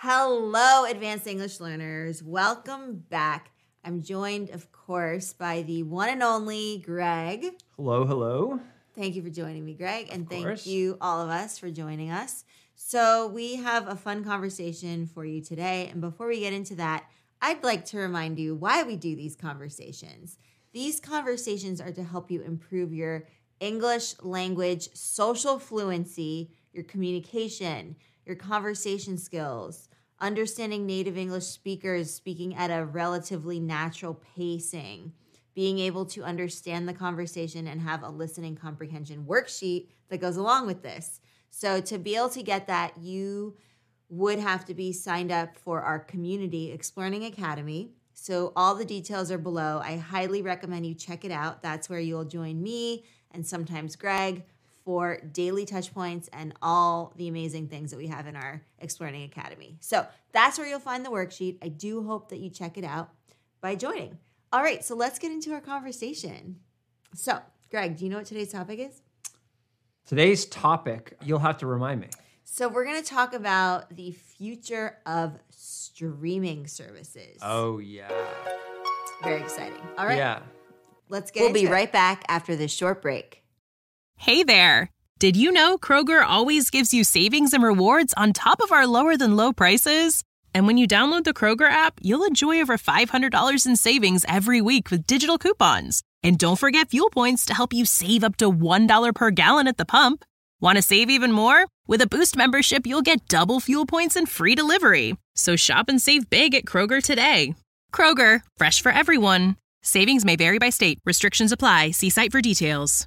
Hello, advanced English learners. Welcome back. I'm joined, of course, by the one and only Greg. Hello, hello. Thank you for joining me, Greg. And thank course. you, all of us, for joining us. So we have a fun conversation for you today. And before we get into that, I'd like to remind you why we do these conversations. These conversations are to help you improve your English language, social fluency, your communication, your conversation skills, understanding native English speakers speaking at a relatively natural pacing, being able to understand the conversation and have a listening comprehension worksheet that goes along with this. So to be able to get that, you would have to be signed up for our community, Explearning Academy. So all the details are below. I highly recommend you check it out. That's where you'll join me and sometimes Greg for daily touch points and all the amazing things that we have in our Explearning Academy. So that's where you'll find the worksheet. I do hope that you check it out by joining. All right, so let's get into our conversation. So, Greg, do you know what today's topic is? Today's topic, you'll have to remind me. So we're going to talk about the future of streaming services. Oh, yeah. Very exciting. All right. Yeah. Let's get into it. We'll be right back after this short break. Hey there! Did you know Kroger always gives you savings and rewards on top of our lower-than-low prices? And when you download the Kroger app, you'll enjoy over $500 in savings every week with digital coupons. And don't forget fuel points to help you save up to $1 per gallon at the pump. Want to save even more? With a Boost membership, you'll get double fuel points and free delivery. So shop and save big at Kroger today. Kroger, fresh for everyone. Savings may vary by state. Restrictions apply. See site for details.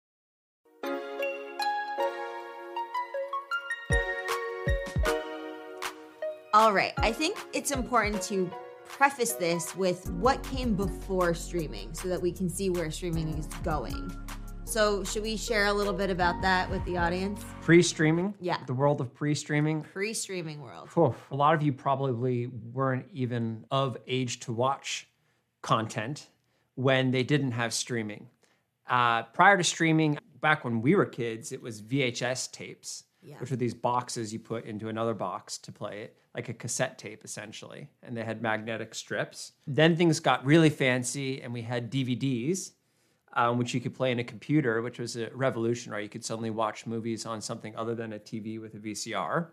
All right, I think it's important to preface this with what came before streaming so that we can see where streaming is going. So should we share a little bit about that with the audience? Pre-streaming? Yeah. The world of pre-streaming? Pre-streaming world. Whew. A lot of you probably weren't even of age to watch content when they didn't have streaming. Prior to streaming, back when we were kids, it was VHS tapes. Yeah. Which were these boxes you put into another box to play it, like a cassette tape, essentially. And they had magnetic strips. Then things got really fancy, and we had DVDs, which you could play in a computer, which was a revolution, right? You could suddenly watch movies on something other than a TV with a VCR.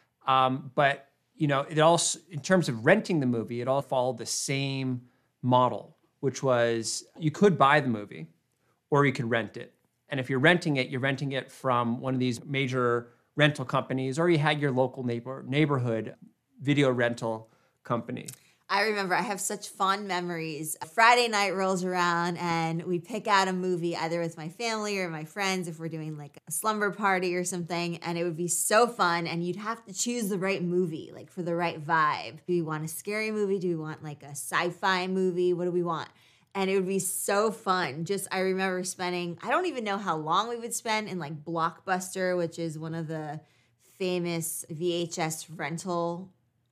But, you know, it also, in terms of renting the movie, it all followed the same model, which was you could buy the movie, or you could rent it. And if you're renting it from one of these major rental companies, or you had your local neighborhood video rental company. I remember I have such fond memories. Friday night rolls around and we pick out a movie either with my family or my friends if we're doing like a slumber party or something, and it would be so fun, and you'd have to choose the right movie, like for the right vibe. Do we want a scary movie? Do we want like a sci-fi movie? What do we want? And it would be so fun. I remember spending, I don't even know how long we would spend in like Blockbuster, which is one of the famous VHS rental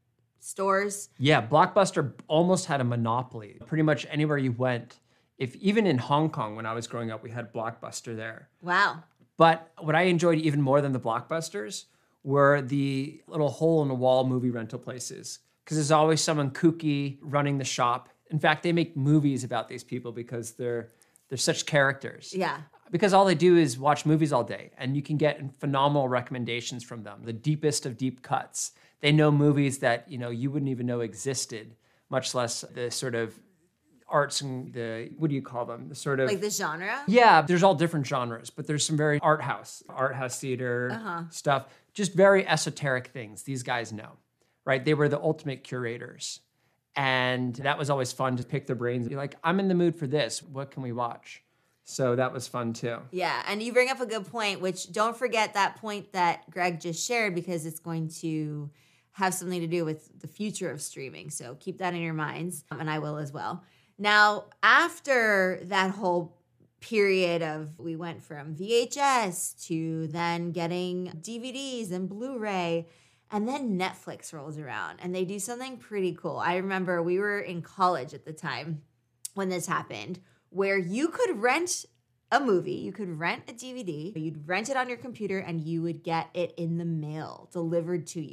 stores. Yeah, Blockbuster almost had a monopoly. Pretty much anywhere you went, even in Hong Kong when I was growing up, we had Blockbuster there. Wow. But what I enjoyed even more than the Blockbusters were the little hole-in-the-wall movie rental places, because there's always someone kooky running the shop. In fact, they make movies about these people because they're such characters. Yeah. Because all they do is watch movies all day, and you can get phenomenal recommendations from them, the deepest of deep cuts. They know movies that, you know, you wouldn't even know existed, much less the sort of arts and what do you call them? The sort of... Like the genre? Yeah, there's all different genres, but there's some very art house theater stuff, just very esoteric things these guys know, right? They were the ultimate curators. And that was always fun to pick their brains and be like, I'm in the mood for this. What can we watch? So that was fun too. Yeah, and you bring up a good point, which don't forget that point that Greg just shared, because it's going to have something to do with the future of streaming. So keep that in your minds, and I will as well. Now, after that whole period of we went from VHS to then getting DVDs and Blu-ray, and then Netflix rolls around and they do something pretty cool. I remember we were in college at the time when this happened, where you could rent a movie, you could rent a DVD, you'd rent it on your computer, and you would get it in the mail delivered to you.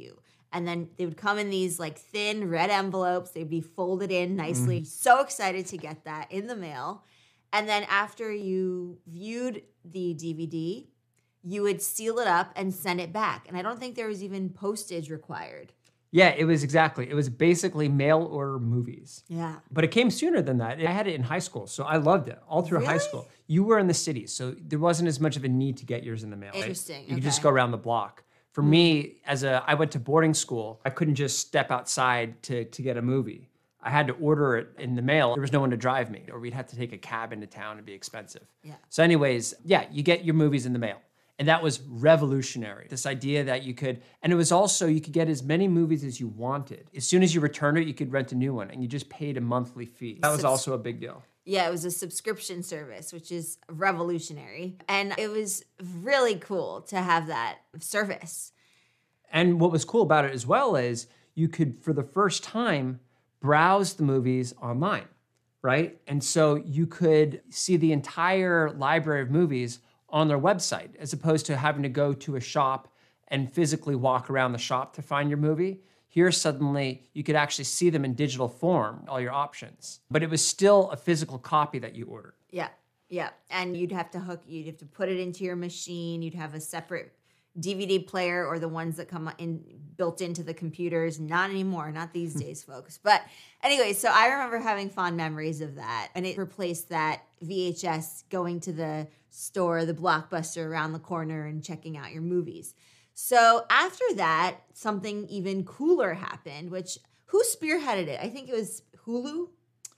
And then they would come in these like thin red envelopes. They'd be folded in nicely. So excited to get that in the mail. And then after you viewed the DVD, you would seal it up and send it back. And I don't think there was even postage required. Yeah, it was basically mail order movies. Yeah. But it came sooner than that. I had it in high school, so I loved it all through high Really? school. You were in the city, so there wasn't as much of a need to get yours in the mail. right? Interesting, You could just okay. go around the block. For me, I went to boarding school. I couldn't just step outside to get a movie. I had to order it in the mail. There was no one to drive me, or we'd have to take a cab into town and be expensive. Yeah. So anyways, yeah, you get your movies in the mail. And that was revolutionary. This idea that you could, and it was also, you could get as many movies as you wanted. As soon as you returned it, you could rent a new one, and you just paid a monthly fee. That was also a big deal. Yeah, it was a subscription service, which is revolutionary. And it was really cool to have that service. And what was cool about it as well is you could, for the first time, browse the movies online, right? And so you could see the entire library of movies on their website, as opposed to having to go to a shop and physically walk around the shop to find your movie. Here, suddenly, you could actually see them in digital form, all your options. But it was still a physical copy that you ordered. Yeah, yeah. And you'd have to put it into your machine. You'd have a separate DVD player or the ones that come in built into the computers. Not anymore, not these days, folks. But anyway, so I remember having fond memories of that. And it replaced that VHS going to the store, the Blockbuster around the corner and checking out your movies. So after that, something even cooler happened, which who spearheaded it? I think it was Hulu.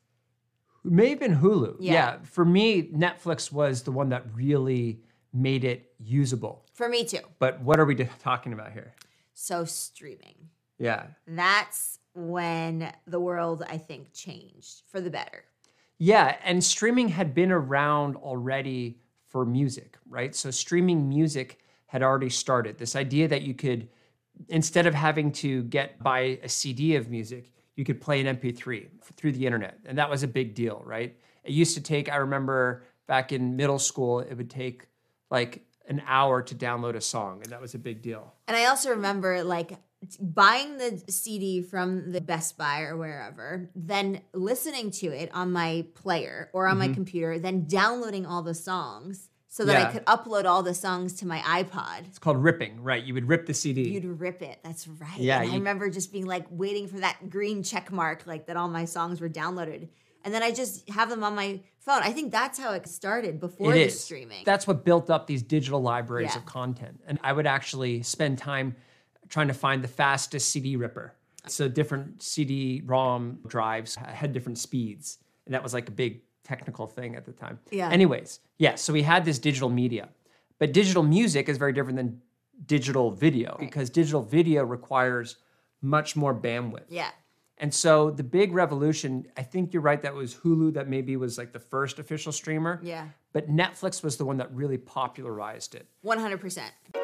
It may have been Hulu. Yeah. For me, Netflix was the one that really made it usable. For me too. But what are we talking about here? So streaming. Yeah. That's when the world, I think, changed for the better. Yeah, and streaming had been around already for music, right? So streaming music had already started. This idea that you could, instead of having to buy a CD of music, you could play an MP3 through the internet. And that was a big deal, right? It used to take, I remember back in middle school, it would take like an hour to download a song, and that was a big deal. And I also remember like buying the CD from the Best Buy or wherever, then listening to it on my player or on my computer, then downloading all the songs so that I could upload all the songs to my iPod. It's called ripping, right? You would rip the CD. You'd rip it. That's right. Yeah, And I remember just being like waiting for that green check mark, like that all my songs were downloaded. And then I just have them on my phone. I think that's how it started before the streaming. That's what built up these digital libraries Yeah. of content. And I would actually spend time trying to find the fastest CD ripper. So different CD-ROM drives had different speeds. And that was like a big technical thing at the time. Yeah. Anyways, yeah, so we had this digital media. But digital music is very different than digital video because digital video requires much more bandwidth. Yeah. And so the big revolution, I think you're right, that was Hulu that maybe was like the first official streamer. Yeah. But Netflix was the one that really popularized it. 100%.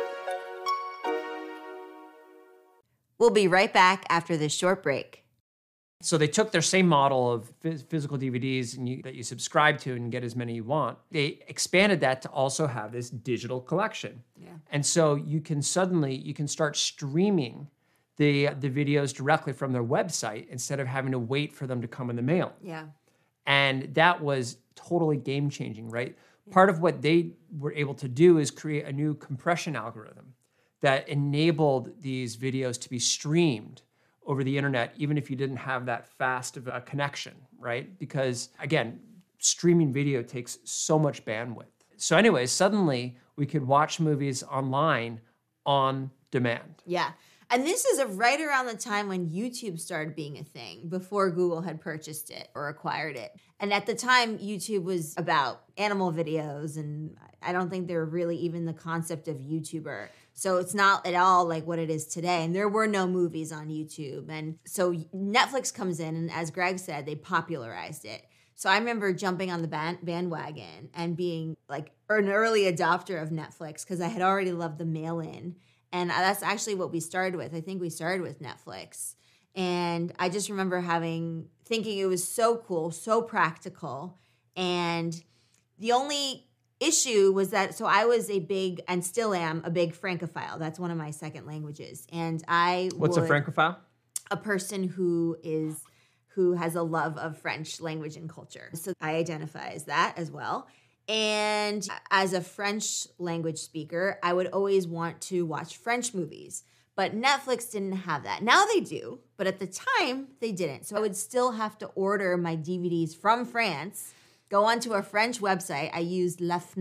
We'll be right back after this short break. So they took their same model of physical DVDs that you subscribe to and get as many you want. They expanded that to also have this digital collection. Yeah. And so you can start streaming the videos directly from their website instead of having to wait for them to come in the mail. Yeah. And that was totally game-changing, right? Part of what they were able to do is create a new compression algorithm that enabled these videos to be streamed over the internet, even if you didn't have that fast of a connection, right? Because, again, streaming video takes so much bandwidth. So anyways, suddenly we could watch movies online on demand. Yeah. And this is right around the time when YouTube started being a thing, before Google had purchased it or acquired it. And at the time, YouTube was about animal videos, and I don't think there were really even the concept of YouTuber. So it's not at all like what it is today. And there were no movies on YouTube. And so Netflix comes in, and as Greg said, they popularized it. So I remember jumping on the bandwagon and being like an early adopter of Netflix because I had already loved the mail-in. And that's actually what we started with. I think we started with Netflix. And I just remember thinking it was so cool, so practical. And the only issue was that, so I was a big, and still am, a big Francophile. That's one of my second languages. And What's a Francophile? A person who has a love of French language and culture. So I identify as that as well. And as a French language speaker, I would always want to watch French movies. But Netflix didn't have that. Now they do, but at the time they didn't. So I would still have to order my DVDs from France, go onto a French website. I used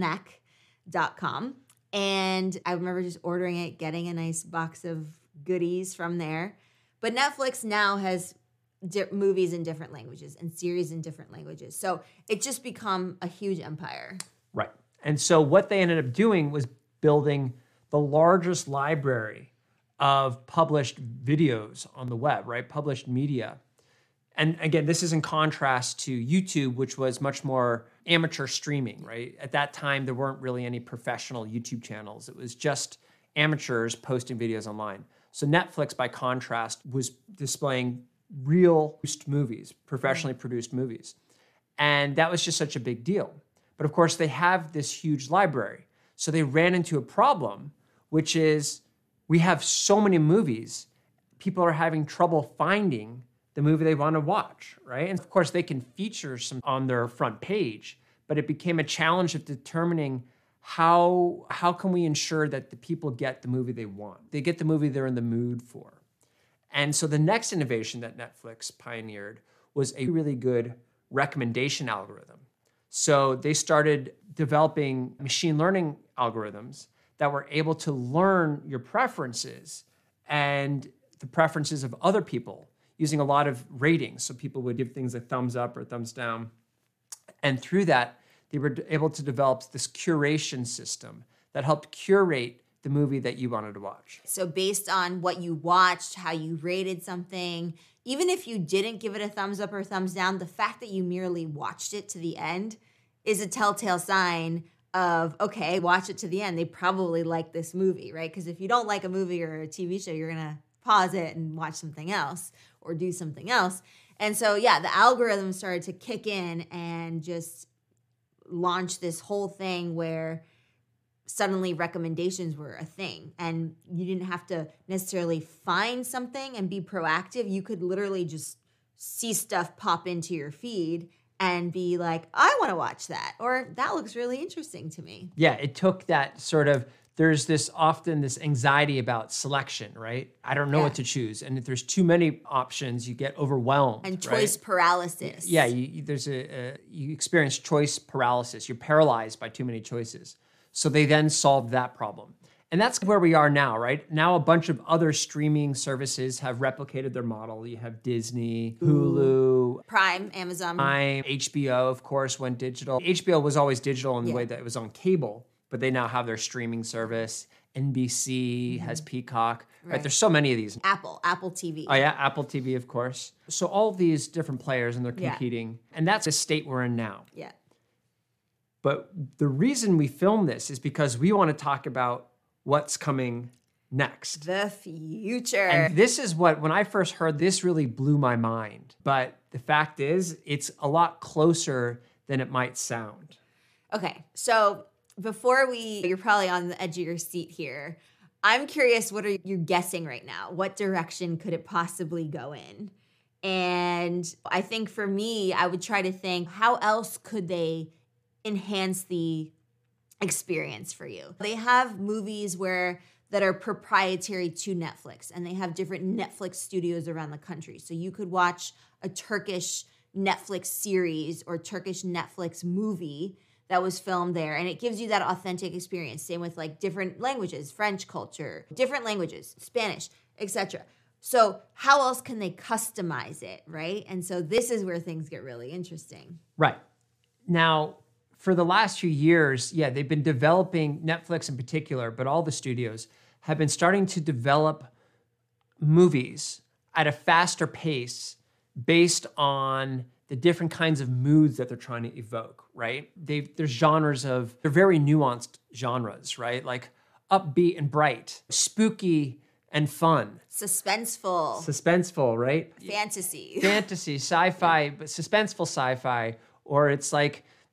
lefnac.com. And I remember just ordering it, getting a nice box of goodies from there. But Netflix now has movies in different languages and series in different languages. So it's just become a huge empire. Right. And so what they ended up doing was building the largest library of published videos on the web, right? Published media. And again, this is in contrast to YouTube, which was much more amateur streaming, right? At that time, there weren't really any professional YouTube channels. It was just amateurs posting videos online. So Netflix, by contrast, was displaying real produced movies, professionally produced movies. And that was just such a big deal. But of course, they have this huge library. So they ran into a problem, which is we have so many movies, people are having trouble finding the movie they want to watch, right? And of course, they can feature some on their front page, but it became a challenge of determining how can we ensure that the people get the movie they want? They get the movie they're in the mood for. And so the next innovation that Netflix pioneered was a really good recommendation algorithm. So they started developing machine learning algorithms that were able to learn your preferences and the preferences of other people using a lot of ratings. So people would give things a thumbs up or thumbs down. And through that, they were able to develop this curation system that helped curate the movie that you wanted to watch. So based on what you watched, how you rated something, even if you didn't give it a thumbs up or thumbs down, the fact that you merely watched it to the end is a telltale sign of, okay, watch it to the end. They probably like this movie, right? Because if you don't like a movie or a TV show, you're going to pause it and watch something else or do something else. And so, yeah, the algorithm started to kick in and just launch this whole thing where suddenly recommendations were a thing, and you didn't have to necessarily find something and be proactive. You could literally just see stuff pop into your feed and be like, I want to watch that, or that looks really interesting to me. Yeah, it took that sort of, there's this often this anxiety about selection, right? I don't know what to choose. And if there's too many options, you get overwhelmed. And choice paralysis. Yeah, you experience choice paralysis. You're paralyzed by too many choices. So they then solved that problem. And that's where we are now, right? Now a bunch of other streaming services have replicated their model. You have Disney, Hulu, Prime, Amazon. HBO, of course, went digital. HBO was always digital in the way that it was on cable, but they now have their streaming service. NBC has Peacock, right? There's so many of these. Apple TV. Oh yeah, Apple TV, of course. So all of these different players, and they're competing. And that's the state we're in now. Yeah. But the reason we film this is because we want to talk about what's coming next. The future. And this is what, when I first heard this, really blew my mind. But the fact is, it's a lot closer than it might sound. Okay, so you're probably on the edge of your seat here. I'm curious, what are you guessing right now? What direction could it possibly go in? And I think for me, I would try to think, how else could they enhance the experience for you? They have movies that are proprietary to Netflix, and they have different Netflix studios around the country. So you could watch a Turkish Netflix series or Turkish Netflix movie that was filmed there, and it gives you that authentic experience. Same with like different languages, French culture, different languages, Spanish, etc. So how else can they customize it, right? And so this is where things get really interesting. Right. Now, for the last few years, they've been developing, Netflix in particular, but all the studios have been starting to develop movies at a faster pace based on the different kinds of moods that they're trying to evoke, right? There's they're very nuanced genres, right? Like upbeat and bright, spooky and fun. Suspenseful, right? Fantasy, sci-fi, but suspenseful sci-fi, or it's like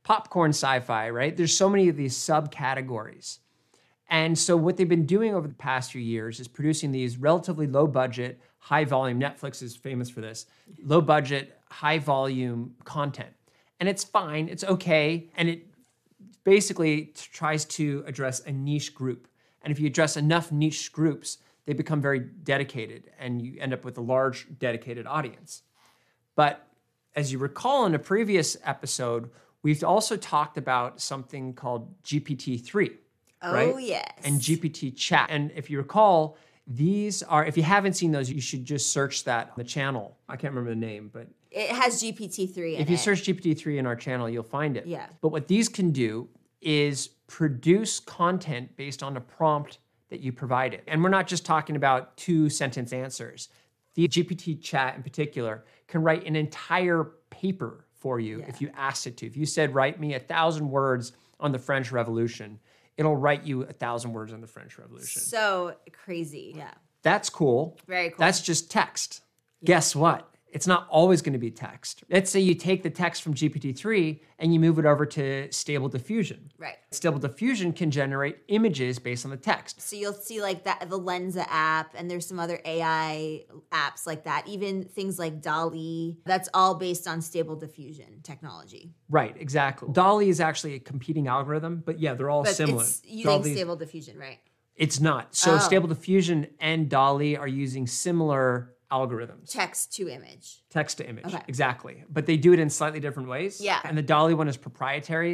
popcorn sci-fi, right? There's so many of these subcategories. And so what they've been doing over the past few years is producing these relatively low budget, high volume, Netflix is famous for this, low budget, high volume content. And it's fine, it's okay, and it basically tries to address a niche group. And if you address enough niche groups, they become very dedicated and you end up with a large dedicated audience. But as you recall in a previous episode, we've also talked about something called GPT-3. Oh, right? yes. And GPT chat. And if you recall, these are, if you haven't seen those, you should just search that on the channel. I can't remember the name, but It has GPT-3 in it. if you search GPT-3 in our channel, you'll find it. Yeah. But what these can do is produce content based on a prompt that you provided. And we're not just talking about 2-sentence answers. The GPT chat in particular can write an entire paper for you if you asked it to. If you said, write me 1,000 words on the French Revolution, it'll write you 1,000 words on the French Revolution. So crazy. Yeah. That's cool. Very cool. That's just text. Guess what? It's not always going to be text. Let's say you take the text from GPT-3 and you move it over to Stable Diffusion. Right. Stable Diffusion can generate images based on the text. So you'll see like that, the Lensa app, and there's some other AI apps like that. Even things like DALL-E. That's all based on Stable Diffusion technology. Right, exactly. DALL-E is actually a competing algorithm, but yeah, they're all But similar. it's using DALL-E Stable Diffusion, right? It's not. So Oh. Stable Diffusion and DALL-E are using similar algorithms. Text to image. Text to image, Okay. exactly. But they do it in slightly different ways. Yeah. And the DALL-E one is proprietary.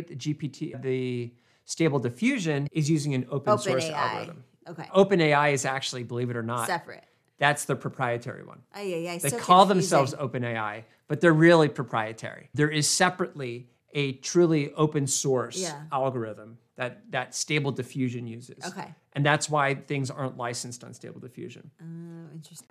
The Stable Diffusion is using an open source OpenAI. algorithm. Okay. OpenAI is actually, believe it or not, Separate. that's the proprietary one. They They call themselves OpenAI, but they're really proprietary. There is separately a truly open source algorithm that Stable Diffusion uses. Okay. And that's why things aren't licensed on Stable Diffusion. Oh, interesting.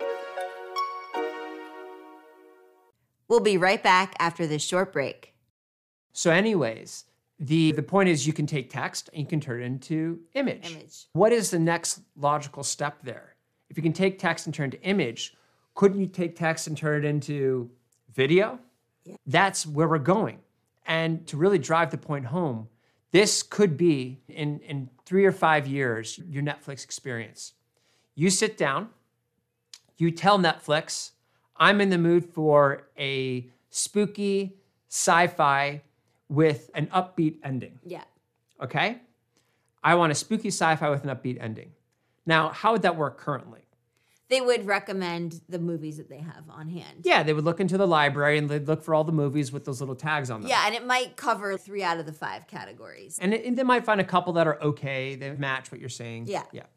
We'll be right back after this short break. So anyways, the point is you can take text and you can turn it into image. Image. What is the next logical step there? If you can take text and turn it to image, couldn't you take text and turn it into video? Yeah. That's where we're going. And to really drive the point home, this could be, in 3 or 5 years, your Netflix experience. You sit down, you tell Netflix, I'm in the mood for a spooky sci-fi with an upbeat ending, Yeah. okay? I want a spooky sci-fi with an upbeat ending. Now, how would that work currently? They would recommend the movies that they have on hand. Yeah, they would look into the library and they'd look for all the movies with those little tags on them. Yeah, and it might cover 3 out of the 5 categories. And they might find a couple that are okay, they match what you're saying. Yeah. Yeah.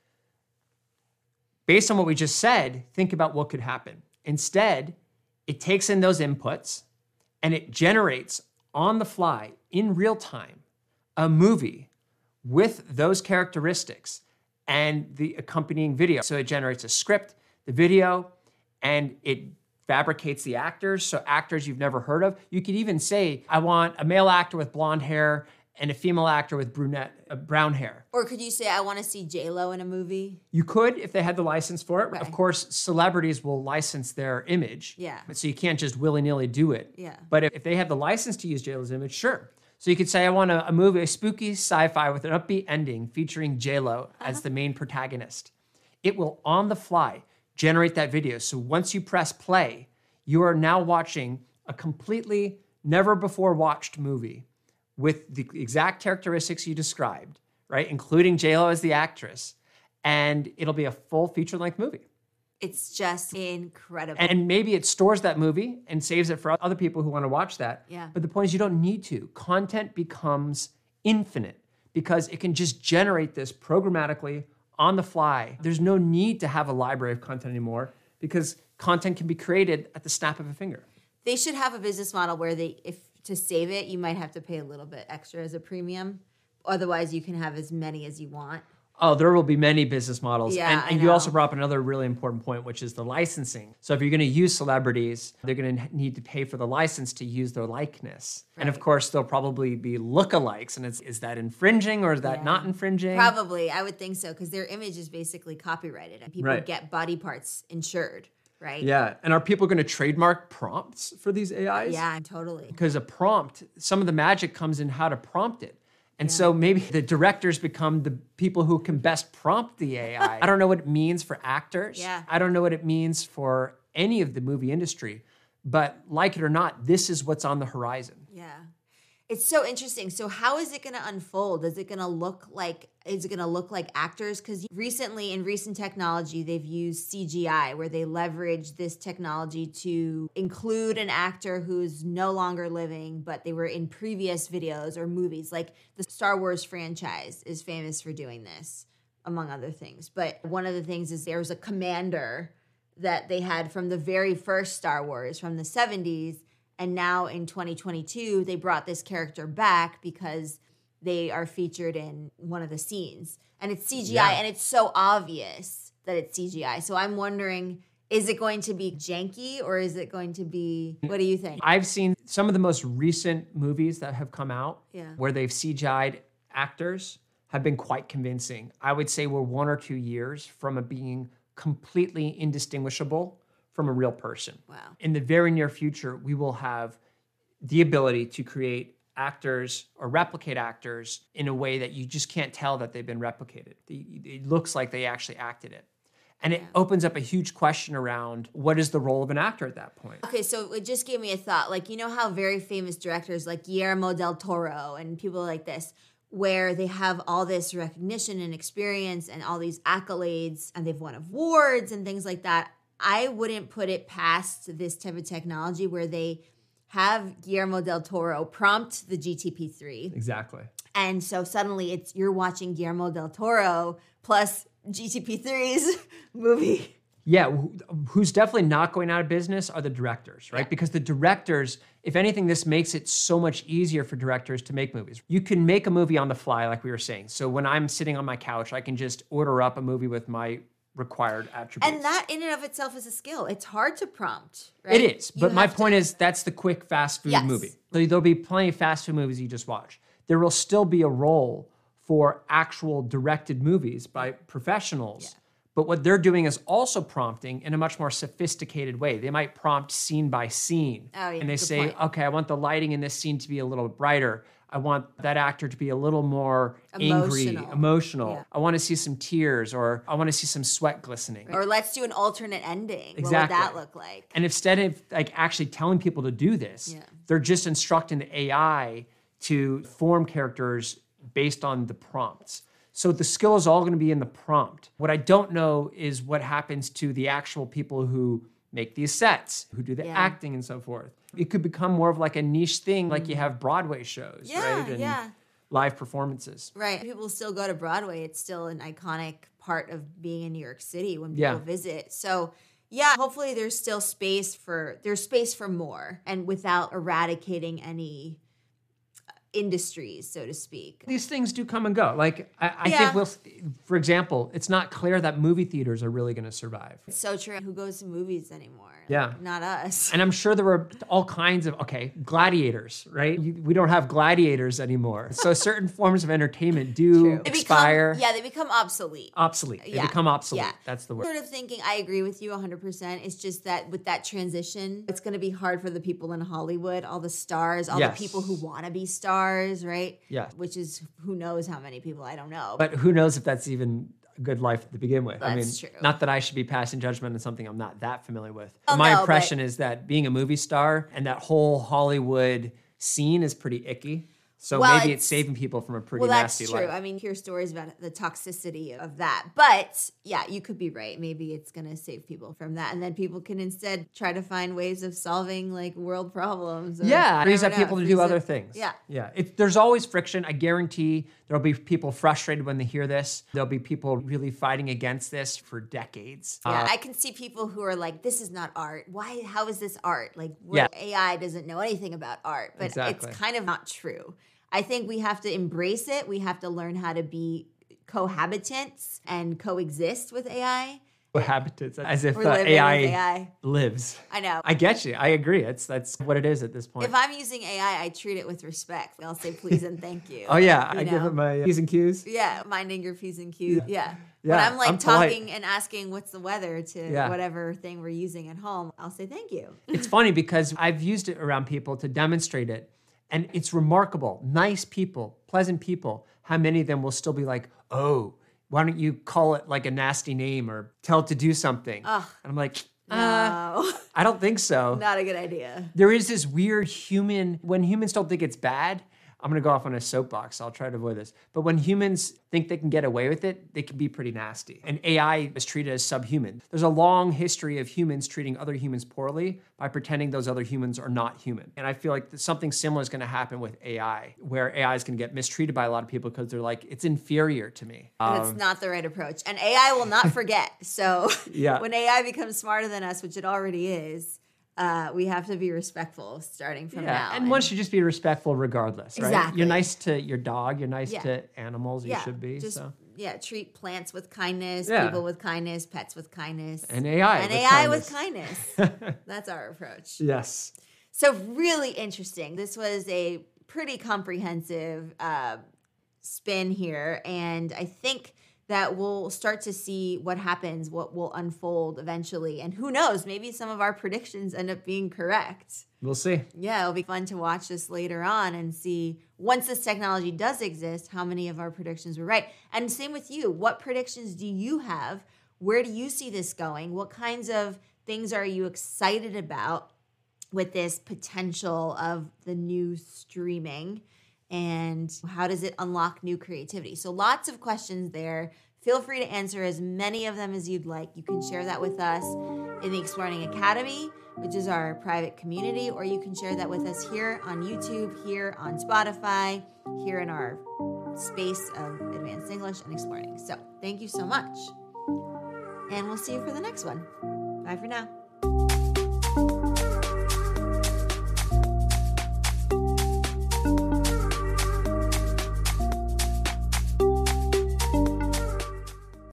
Based on what we just said, think about what could happen. Instead, it takes in those inputs and it generates on the fly, in real time, a movie with those characteristics and the accompanying video. So it generates a script, the video, and it fabricates the actors. So actors you've never heard of. You could even say, I want a male actor with blonde hair and a female actor with brown hair. Or could you say, I want to see J-Lo in a movie? You could if they had the license for it. Right. Of course, celebrities will license their image. Yeah. So you can't just willy-nilly do it. Yeah. But if they have the license to use J-Lo's image, sure. So you could say, I want a movie, a spooky sci-fi with an upbeat ending featuring J-Lo as the main protagonist. It will, on the fly, generate that video. So once you press play, you are now watching a completely never before watched movie with the exact characteristics you described, right? Including J-Lo as the actress. And it'll be a full feature-length movie. It's just incredible. And maybe it stores that movie and saves it for other people who want to watch that. Yeah. But the point is you don't need to. Content becomes infinite because it can just generate this programmatically on the fly. There's no need to have a library of content anymore because content can be created at the snap of a finger. They should have a business model where if to save it, you might have to pay a little bit extra as a premium. Otherwise, you can have as many as you want. Oh, there will be many business models. Yeah, and I you know. also brought up another really important point, which is the licensing. So if you're going to use celebrities, they're going to need to pay for the license to use their likeness. And of Right. course, there'll probably be lookalikes. And is that infringing or is that not infringing? Probably, I would think so, because their image is basically copyrighted and people Right. get body parts insured. right? Yeah. And are people going to trademark prompts for these AIs? Yeah, totally. Because a prompt, some of the magic comes in how to prompt it. And so maybe the directors become the people who can best prompt the AI. I don't know what it means for actors. Yeah. I don't know what it means for any of the movie industry. But like it or not, this is what's on the horizon. Yeah. It's so interesting. So how is it going to unfold? Is it going to look like actors? Because recently in recent technology, they've used CGI where they leverage this technology to include an actor who's no longer living, but they were in previous videos or movies. Like the Star Wars franchise is famous for doing this, among other things. But one of the things is there's a commander that they had from the very first Star Wars from the 70s. And now in 2022, they brought this character back because they are featured in one of the scenes. And it's CGI, and it's so obvious that it's CGI. So I'm wondering, is it going to be janky or is it going to be, what do you think? I've seen some of the most recent movies that have come out where they've CGI'd actors have been quite convincing. I would say we're 1 or 2 years from it being completely indistinguishable from a real person. Wow. In the very near future, we will have the ability to create actors or replicate actors in a way that you just can't tell that they've been replicated. It looks like they actually acted it. And it opens up a huge question around what is the role of an actor at that point? Okay, so it just gave me a thought. Like, you know how very famous directors like Guillermo del Toro and people like this, where they have all this recognition and experience and all these accolades and they've won awards and things like that. I wouldn't put it past this type of technology where they have Guillermo del Toro prompt the GTP3. Exactly. And so suddenly you're watching Guillermo del Toro plus GTP3's movie. Yeah, who's definitely not going out of business are the directors, right? Yeah. Because the directors, if anything, this makes it so much easier for directors to make movies. You can make a movie on the fly, like we were saying. So when I'm sitting on my couch, I can just order up a movie with my required attributes. And that in and of itself is a skill. It's hard to prompt, right? It is. But my point is that's the quick fast food movie. There'll be plenty of fast food movies you just watch. There will still be a role for actual directed movies by professionals. Yeah. But what they're doing is also prompting in a much more sophisticated way. They might prompt scene by scene. Oh, yeah, and they say, okay, I want the lighting in this scene to be a little brighter. I want that actor to be a little more angry, emotional. Yeah. I want to see some tears, or I want to see some sweat glistening. Or let's do an alternate ending. Exactly. What would that look like? And instead of like actually telling people to do this, they're just instructing the AI to form characters based on the prompts. So the skill is all going to be in the prompt. What I don't know is what happens to the actual people who make these sets, who do the acting and so forth. It could become more of like a niche thing, like you have Broadway shows, right? And live performances. Right. People still go to Broadway. It's still an iconic part of being in New York City when people visit. So yeah, hopefully there's still space for more, and without eradicating any industries, so to speak. These things do come and go. Like I think for example, it's not clear that movie theaters are really going to survive. It's so true. Who goes to movies anymore? Yeah. Like, not us. And I'm sure there were all kinds of, gladiators, right? We don't have gladiators anymore. So certain forms of entertainment do expire. They become obsolete. They become obsolete. Yeah. That's the word. Sort of thinking, I agree with you 100%. It's just that with that transition, it's going to be hard for the people in Hollywood, all the stars, all the people who want to be stars, right? Yeah. Which is, who knows how many people, I don't know. But who knows if that's even a good life to begin with. That's true. Not that I should be passing judgment on something I'm not that familiar with. My impression is that being a movie star and that whole Hollywood scene is pretty icky. So maybe it's saving people from a pretty nasty life. Well, that's true. I mean, hear stories about the toxicity of that. But yeah, you could be right. Maybe it's going to save people from that. And then people can instead try to find ways of solving like world problems. Frees up people to do other things. Yeah. There's always friction. I guarantee there'll be people frustrated when they hear this. There'll be people really fighting against this for decades. Yeah, I can see people who are like, this is not art. Why? How is this art? Like, AI doesn't know anything about art. But it's kind of not true. I think we have to embrace it. We have to learn how to be cohabitants and coexist with AI. Cohabitants, as if AI lives. I know. I get you. I agree. That's what it is at this point. If I'm using AI, I treat it with respect. I'll say please and thank you. I give it my P's and Q's. Yeah, minding your P's and Q's. Yeah. When I'm like polite. talking and asking what's the weather to whatever thing we're using at home, I'll say thank you. It's funny because I've used it around people to demonstrate it. And it's remarkable. Nice people, pleasant people, how many of them will still be like, oh, why don't you call it like a nasty name or tell it to do something? Ugh. And I'm like, No. I don't think so. Not a good idea. There is this weird when humans don't think it's bad, I'm going to go off on a soapbox. I'll try to avoid this. But when humans think they can get away with it, they can be pretty nasty. And AI is treated as subhuman. There's a long history of humans treating other humans poorly by pretending those other humans are not human. And I feel like something similar is going to happen with AI, where AI is going to get mistreated by a lot of people because they're like, it's inferior to me. And it's not the right approach. And AI will not forget. So when AI becomes smarter than us, which it already is, we have to be respectful starting from now. And one should just be respectful regardless, right? Exactly. You're nice to your dog. You're nice to animals. You should be. Treat plants with kindness, Yeah. people with kindness, pets with kindness. And AI with AI kindness. with kindness. That's our approach. Yes. So really interesting. This was a pretty comprehensive spin here. And I think that we'll start to see what happens, what will unfold eventually. And who knows, maybe some of our predictions end up being correct. We'll see. Yeah, it'll be fun to watch this later on and see, once this technology does exist, how many of our predictions were right. And same with you. What predictions do you have? Where do you see this going? What kinds of things are you excited about with this potential of the new streaming? And how does it unlock new creativity? So lots of questions there. Feel free to answer as many of them as you'd like. You can share that with us in the Exploring Academy, which is our private community, or you can share that with us here on YouTube, here on Spotify, here in our space of Advanced English and Exploring. So thank you so much. And we'll see you for the next one. Bye for now.